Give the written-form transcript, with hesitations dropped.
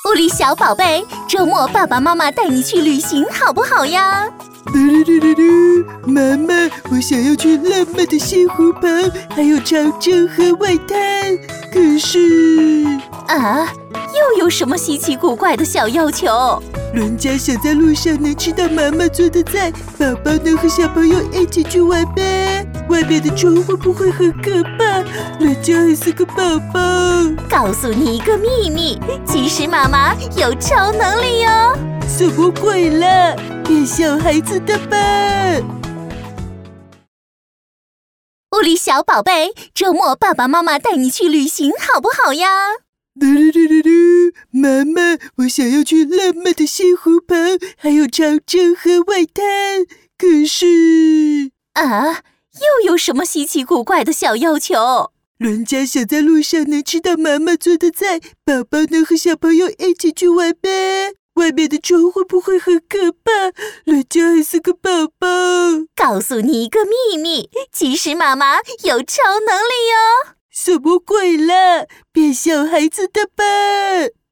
物理小宝贝，周末爸爸妈妈带你去旅行好不好呀？ 妈妈，我想要去浪漫的西湖旁，还有长征和外滩。可是又有什么稀奇古怪的小要求？ 伦家想在路上能吃到妈妈做的菜，宝宝能和小朋友一起去玩呗。外面的虫会不会很可怕？伦家还是个宝宝。 告诉你一个秘密，其实妈妈有超能力哦。 什么鬼啦？变小孩子的吧？ 物理小宝贝，周末爸爸妈妈带你去旅行好不好呀？ 妈妈，我想要去浪漫的西湖旁，还有长征和外滩。可是又有什么稀奇古怪的小要求？ 伦家想在路上能吃到妈妈做的菜，宝宝能和小朋友一起去玩呗。外面的虫会不会很可怕？伦家还是个宝宝。 告诉你一个秘密，其实妈妈有超能力哦。 什么鬼啦？变小孩子的吧？